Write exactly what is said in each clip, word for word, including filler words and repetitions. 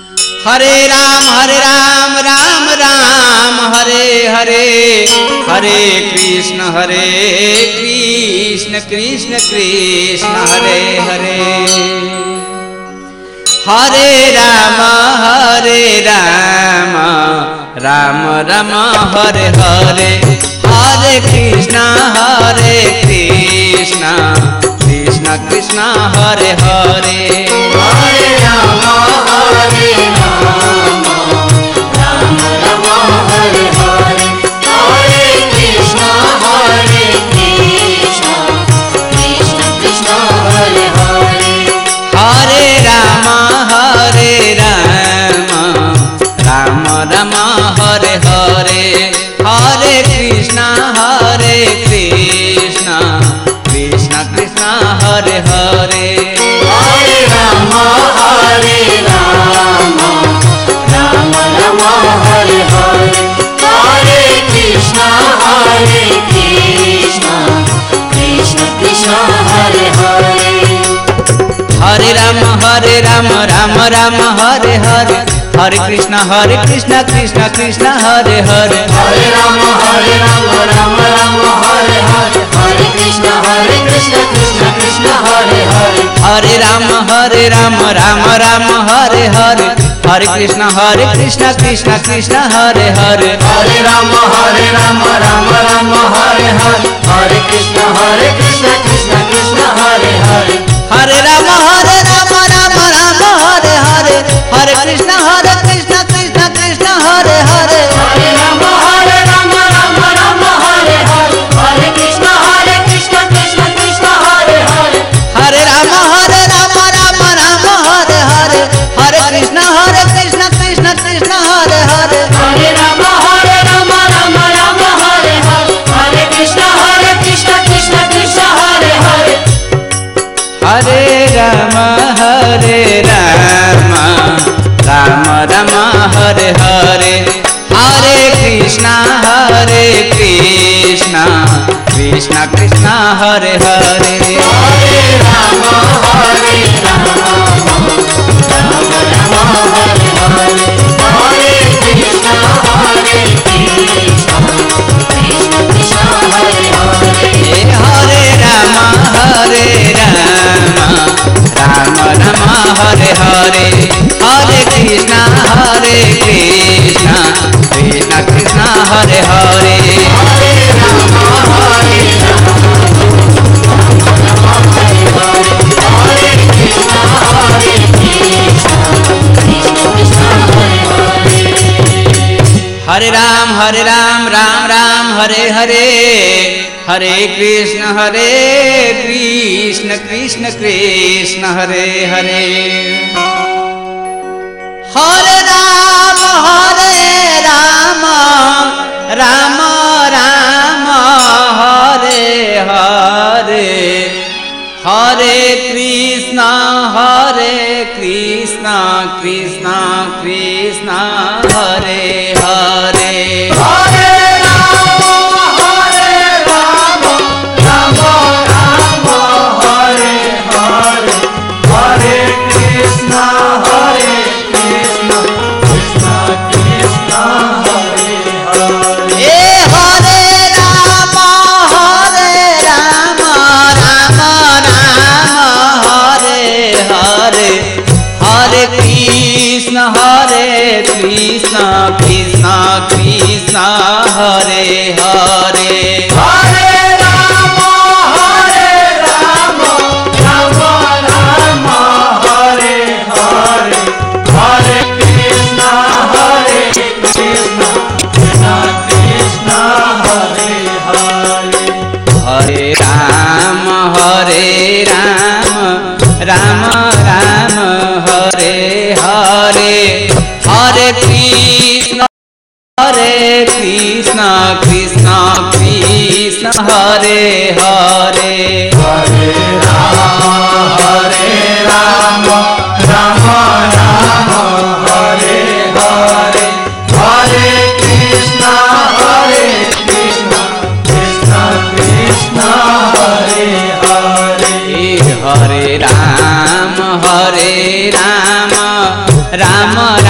हरे राम हरे राम राम राम हरे हरे, हरे कृष्ण हरे कृष्ण कृष्ण कृष्ण हरे हरे। हरे राम हरे राम राम राम हरे हरे, हरे कृष्ण हरे कृष्ण कृष्ण कृष्ण हरे हरे। हरे राम हरे राम राम राम हरे हरे, हरे कृष्ण हरे कृष्ण कृष्ण कृष्ण हरे हरे। हरे राम हरे राम राम राम हरे हरे, हरे कृष्ण हरे कृष्ण कृष्ण कृष्ण हरे हरे। हरे राम हरे राम राम राम हरे हरे, हरे कृष्ण हरे कृष्ण कृष्ण कृष्ण हरे हरे। हरे राम हरे राम राम राम हरे हरे, हरे कृष्ण हरे कृष्ण कृष्ण कृष्ण हरे हरे। हरे राम हरे राम राम राम हरे हरे, हरे कृष्ण हरे कृष्ण कृष्ण कृष्ण हरे हरे। हरे राम हरे राम राम राम हरे हरे, हरे कृष्ण हरे कृष्ण कृष्ण कृष्ण हरे हरे। हरे राम हरे राम राम राम हरे हरे, हरे कृष्ण हरे कृष्ण कृष्ण कृष्ण हरे हरे। हरे राम हरे राम राम राम हरे हरे, हरे कृष्ण हरे कृष्ण कृष्ण कृष्ण हरे हरे। हरे राम हरे राम राम राम हरे हरे, हरे कृष्ण हरे कृष्ण कृष्ण कृष्ण हरे हरे। हरे राम हरे राम राम राम हरे हरे, हरे कृष्ण हरे कृष्ण कृष्ण कृष्ण हरे हरे। हरे राम हरे राम राम राम हरे हरे, हरे कृष्ण हरे कृष्ण कृष्ण कृष्ण हरे हरे। हरे राम हरे राम राम राम हरे हरे, हरे कृष्ण हरे कृष्ण कृष्ण कृष्ण हरे हरे। हरे राम हरे राम राम राम हरे हरे, हरे कृष्ण हरे कृष्ण कृष्ण कृष्ण हरे हरे। हरे राम हरे राम राम राम हरे हरे, हरे कृष्ण हरे कृष्ण कृष्ण कृष्ण हरे हरे। हरे राम हरे राम राम राम हरे हरे, हरे कृष्ण हरे कृष्ण कृष्ण कृष्ण हरे हरे। हरे राम हरे राम राम राम हरे हरे, हरे कृष्ण हरे कृष्ण कृष्ण कृष्ण हरे हरे। हरे राम हरे राम राम राम हरे हरे, हरे कृष्ण हरे कृष्ण कृष्ण कृष्ण हरे हरे। हरे राम हरे राम राम राम हरे हरे, हरे कृष्ण हरे कृष्ण कृष्ण कृष्ण हरे हरे। ए हरे राम हरे राम राम राम हरे हरे, हरे कृष्ण हरे कृष्ण कृष्ण कृष्ण हरे हरे। हरे राम हरे राम राम राम हरे हरे, हरे कृष्ण हरे कृष्ण कृष्ण कृष्ण हरे हरे। हरे राम हरे राम राम राम हरे हरे, हरे कृष्ण हरे कृष्ण कृष्ण कृष्ण हरे हरे। हरे राम हरे राम राम राम हरे हरे, हरे कृष्ण हरे कृष्ण कृष्ण कृष्ण हरे हरे। हरे राम हरे राम राम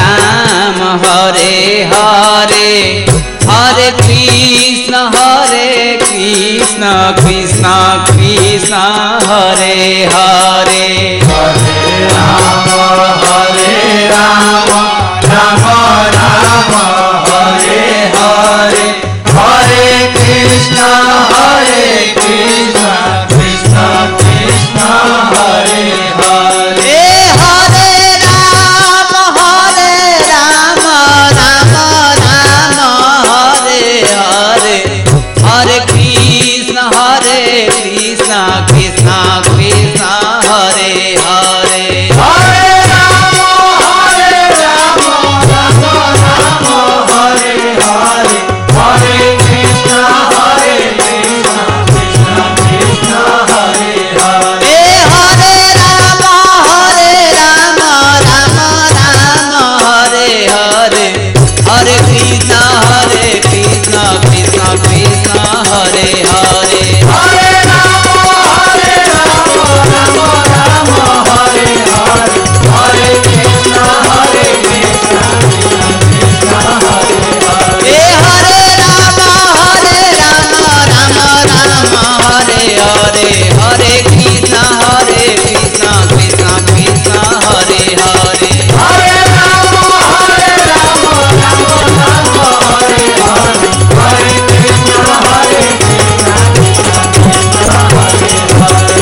कृष्ण कृष्ण हरे हरे हरे राम हरे राम राम राम हरे हरे हरे कृष्ण हरे कृष्ण कृष्ण कृष्ण हरे हरे हरे राम हरे राम राम राम हरे हरे हरे कृष्ण हरे कृष्ण कृष्ण कृष्ण हरे हरे हरे राम हरे राम राम राम हरे हरे हरे कृष्ण हरे कृष्ण कृष्ण कृष्ण हरे हरे हरे राम हरे राम राम राम हरे हरे हरे कृष्ण हरे कृष्ण कृष्ण कृष्ण हरे हरे हरे राम हरे राम राम राम हरे हरे हरे कृष्ण हरे कृष्ण कृष्ण कृष्ण हरे हरे हरे राम हरे राम राम राम हरे हरे हरे कृष्ण हरे कृष्ण कृष्ण कृष्ण हरे हरे हरे राम हरे राम राम राम हरे हरे हरे कृष्ण हरे कृष्ण कृष्ण कृष्ण हरे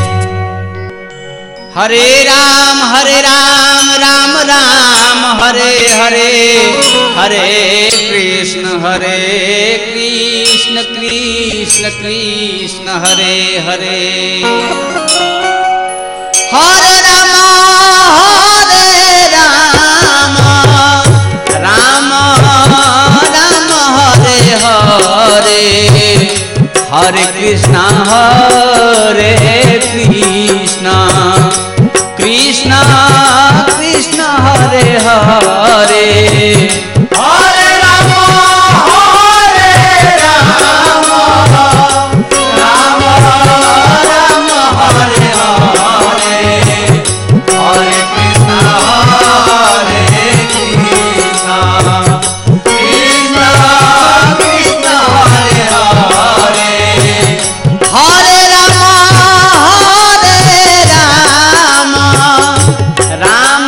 हरे हरे राम हरे राम राम राम हरे हरे हरे कृष्ण हरे कृष्ण कृष्ण कृष्ण हरे हरे हरे राम हरे राम राम राम हरे हरे हरे कृष्ण हरे कृष्ण कृष्ण कृष्ण हरे हरे हरे राम हरे राम राम राम हरे हरे हरे कृष्ण हरे कृष्ण कृष्ण कृष्ण हरे हरे हरे राम हरे राम राम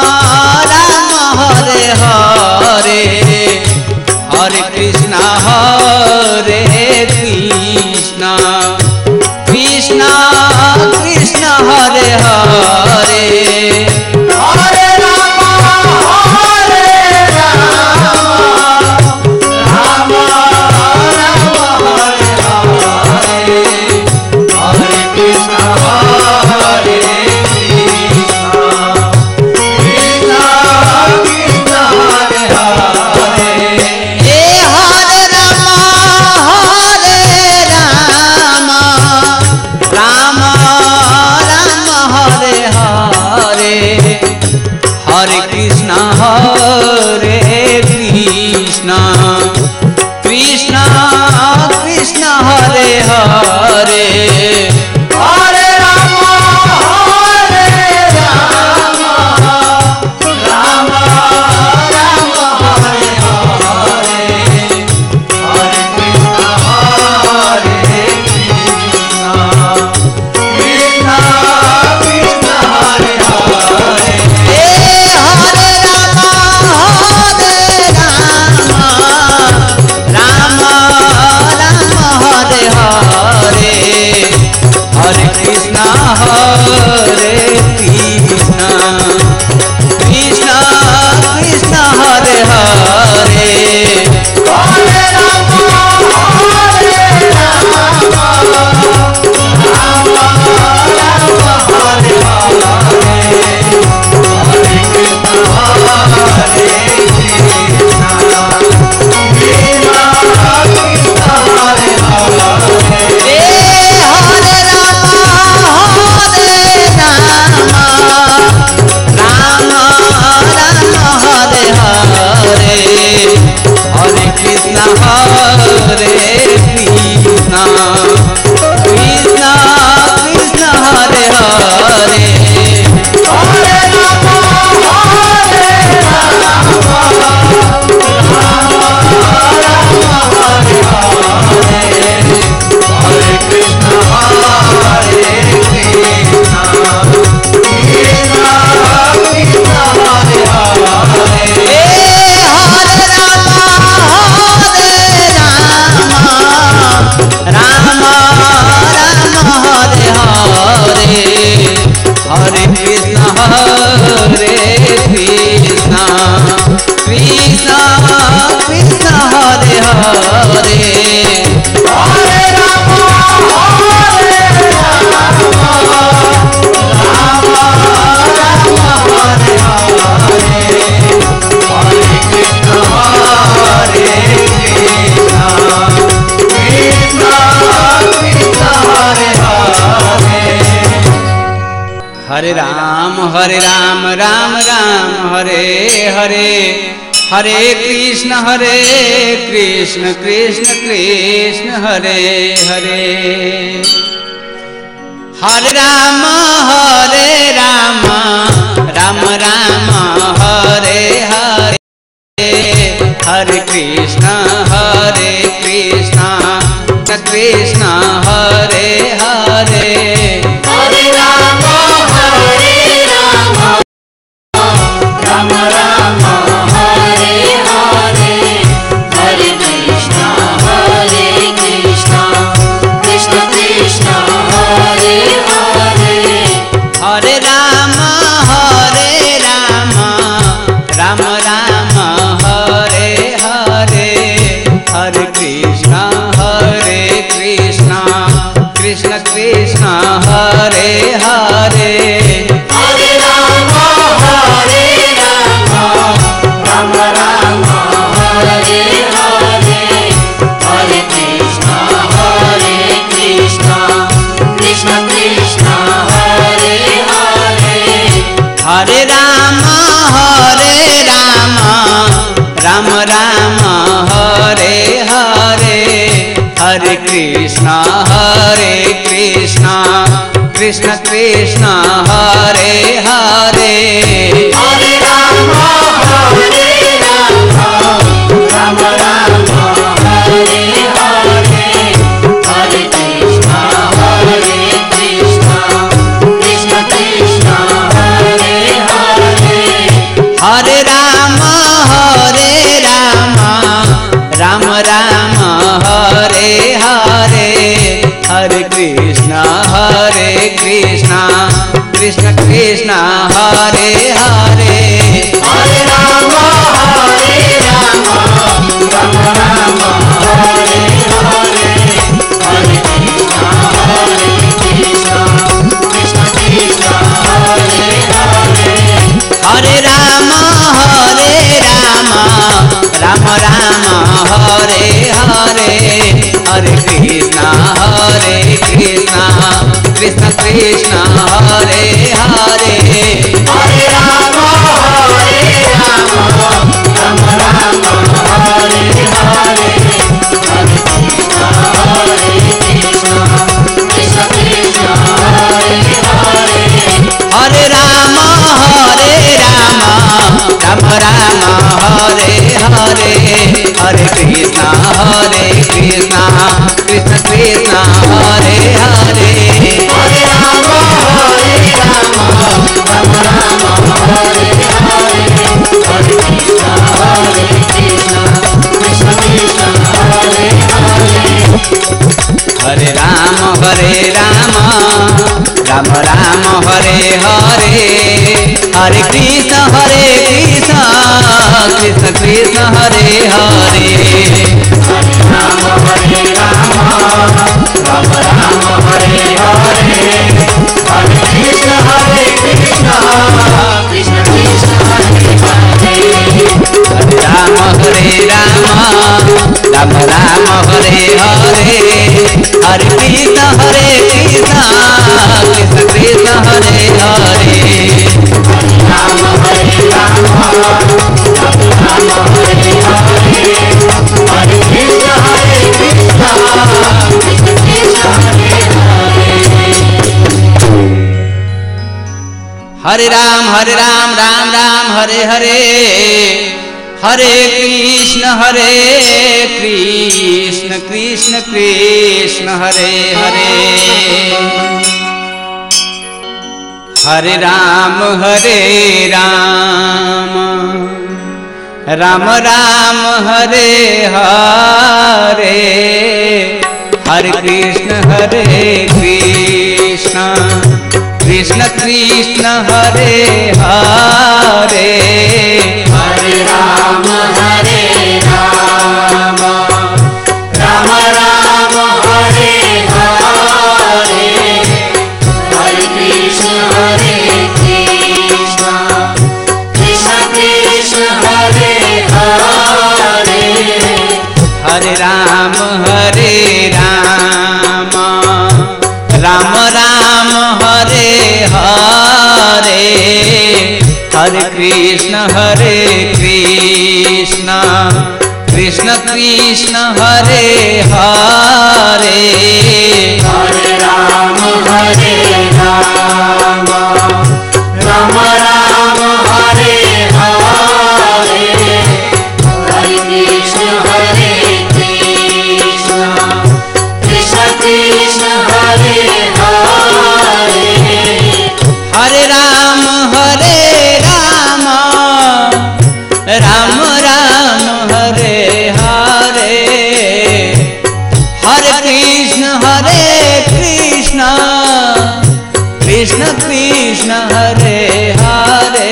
राम हरे हरे हरे कृष्ण हरे कृष्ण कृष्ण कृष्ण हरे हरे हरे राम हरे राम राम राम हरे हरे हरे कृष्ण हरे कृष्ण कृष्ण कृष्ण हरे हरे ए हरे राम हरे राम राम राम हरे हरे हरे कृष्ण हरे कृष्ण कृष्ण कृष्ण हरे हरे हरे राम हरे राम राम राम हरे हरे हरे कृष्ण हरे कृष्ण कृष्ण कृष्ण हरे हरे ए हरे राम हरे राम राम हरे राम हरे राम राम राम हरे हरे हरे कृष्ण हरे कृष्ण कृष्ण कृष्ण हरे हरे हरे राम हरे राम राम राम हरे हरे हरे कृष्ण हरे कृष्ण कृष्ण हरे हरे हरे राम हरे राम राम राम हरे हरे हरे कृष्ण हरे कृष्ण कृष्ण कृष्ण हरे हरे हरे राम हरे राम राम राम हरे हरे हरे कृष्ण हरे कृष्ण कृष्ण कृष्ण हरे हरे हरे राम हरे राम राम राम हरे हरे हरे कृष्ण हरे कृष्ण कृष्ण कृष्ण हरे हरे हरे राम हरे राम राम राम हरे हरे हरे कृष्ण हरे कृष्ण कृष्ण कृष्ण हरे हरे हरे राम हरे राम राम राम हरे हरे हरे कृष्ण हरे कृष्ण कृष्ण कृष्ण हरे हरे हरे राम हरे राम राम राम हरे हरे हरे कृष्ण हरे कृष्ण कृष्ण कृष्ण हरे हरे हरे राम हरे राम राम राम हरे हरे हरे कृष्ण हरे कृष्ण कृष्ण कृष्ण हरे हरे हरे राम हरे राम राम राम हरे हरे हरे कृष्ण हरे कृष्ण कृष्ण कृष्ण हरे हरे हरे राम हरे राम राम राम हरे हरे हरे कृष्ण हरे कृष्ण कृष्ण कृष्ण हरे हरे हरे राम हरे राम राम राम हरे हरे हरे कृष्ण हरे कृष्ण कृष्ण कृष्ण हरे हरे हरे राम हरे राम राम राम हरे हरे हरे कृष्ण हरे कृष्ण कृष्ण कृष्ण हरे हरे हरे राम हरे राम राम राम हरे हरे हरे कृष्ण हरे कृष्ण कृष्ण कृष्ण हरे हरे हरे राम हरे राम राम राम हरे हरे हरे कृष्ण हरे कृष्ण कृष्ण कृष्ण हरे हरे हरे राम हरे राम राम राम हरे हरे हरे कृष्ण हरे कृष्ण कृष्ण कृष्ण हरे हरे हरे राम हरे राम राम राम हरे हरे हरे कृष्ण हरे कृष्ण कृष्ण कृष्ण हरे हरे हरे राम हरे राम राम राम हरे हरे हरे कृष्ण हरे कृष्ण कृष्ण कृष्ण हरे हरे हरे राम हरे राम राम राम हरे हरे हरे कृष्ण हरे कृष्ण कृष्ण कृष्ण हरे हरे हरे राम हरे राम राम राम हरे हरे हरे कृष्ण हरे कृष्ण कृष्ण कृष्ण हरे हरे हरे राम हरे राम राम राम हरे हरे हरे कृष्ण हरे कृष्ण कृष्ण कृष्ण हरे हरे हरे राम हरे राम राम राम हरे हरे हरे कृष्ण हरे कृष्ण कृष्ण कृष्ण हरे हरे हरे राम हरे राम राम राम हरे हरे हरे कृष्ण हरे कृष्ण कृष्ण कृष्ण हरे हरे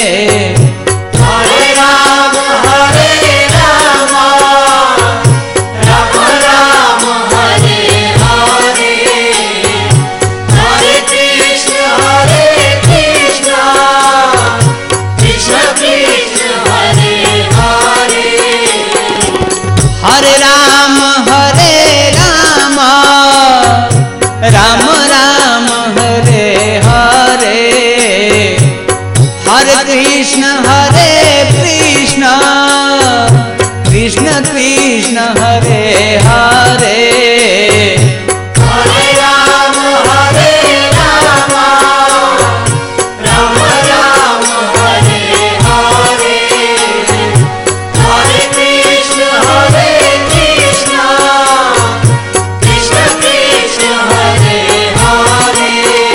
हरे राम हरे राम राम राम हरे हरे हरे कृष्ण हरे कृष्ण कृष्ण कृष्ण हरे हरे हरे राम हरे राम राम राम हरे हरे हरे कृष्ण हरे कृष्ण कृष्ण कृष्ण हरे हरे हरे राम हरे राम राम राम हरे हरे हरे कृष्ण हरे कृष्ण कृष्ण कृष्ण हरे हरे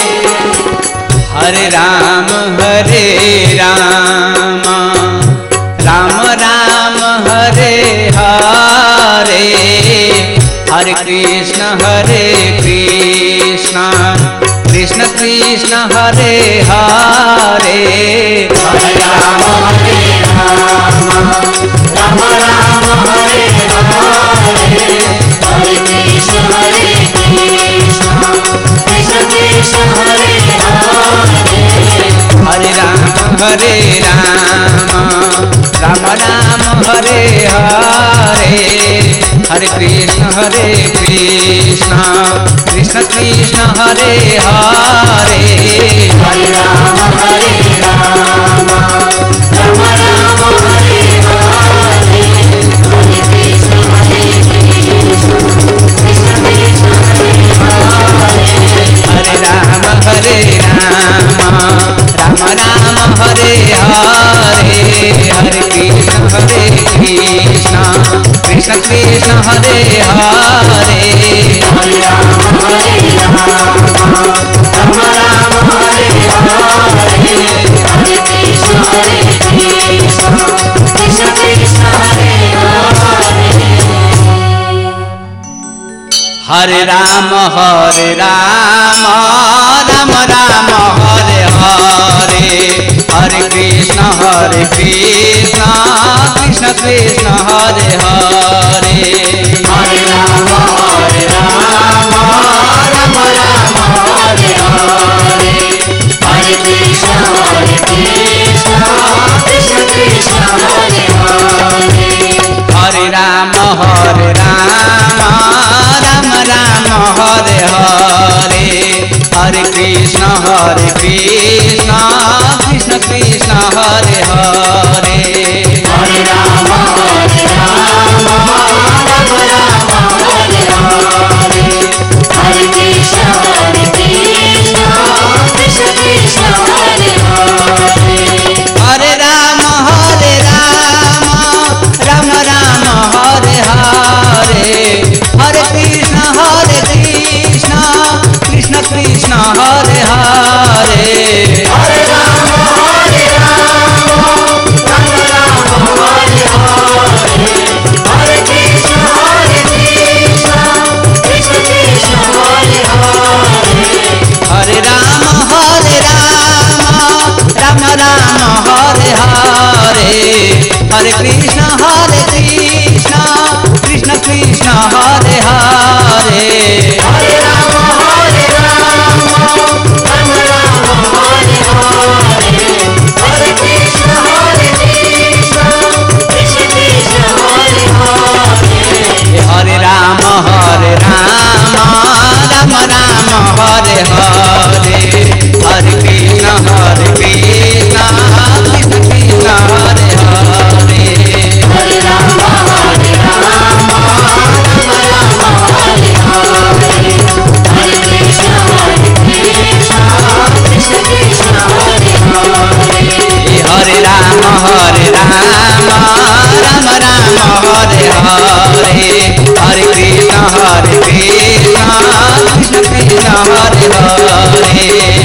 हरे राम हरे राम राम राम हरे हरे हरे कृष्ण हरे कृष्ण कृष्ण कृष्ण हरे हरे हरे राम हरे राम राम राम हरे हरे हरे कृष्ण हरे कृष्ण कृष्ण कृष्ण हरे हरे हरे राम हरे राम राम राम हरे हरे हरे कृष्ण हरे कृष्ण कृष्ण कृष्ण हरे हरे हरे राम हरे राम राम राम हरे हरे हरे कृष्ण हरे कृष्ण कृष्ण कृष्ण हरे हरे हरे राम हरे राम राम राम हरे हरे हरे कृष्ण हरे कृष्ण कृष्ण कृष्ण हरे हरे हरे राम हरे राम राम राम हरे हरे हरे कृष्ण हरे कृष्ण कृष्ण कृष्ण हरे हरे हरे राम हरे राम राम राम हरे हरे हरे कृष्ण हरे कृष्ण कृष्ण कृष्ण हरे हरे हरे राम हरे राम राम राम हरे हरे हरे कृष्ण हरे कृष्ण कृष्ण कृष्ण हरे हरे हरे राम हरे राम राम राम हरे हरे हरे कृष्ण हरे कृष्ण कृष्ण कृष्ण हरे हरे हरे राम हरे राम राम राम हरे हरे हरे कृष्ण हरे कृष्ण कृष्ण कृष्ण हरे हरे हरे राम हरे राम राम राम हरे हरे हरे कृष्ण हरे कृष्ण कृष्ण कृष्ण हरे हरे हरे राम हरे राम राम राम हरे हरे हरे कृष्ण हरे कृष्ण कृष्ण कृष्ण हरे हरे हरे राम हरे राम राम राम हरे हरे हरे कृष्ण हरे कृष्ण कृष्ण कृष्ण हरे हरे हरे राम हरे राम राम राम हरे हरे हरे कृष्ण हरे कृष्ण कृष्ण कृष्ण हरे हरे हरे राम हरे राम राम राम हरे हरे हरे कृष्ण हरे कृष्ण राम हरे राम राम राम हरे हरे हरे कृष्ण हरे कृष्ण कृष्ण कृष्ण हरे हरे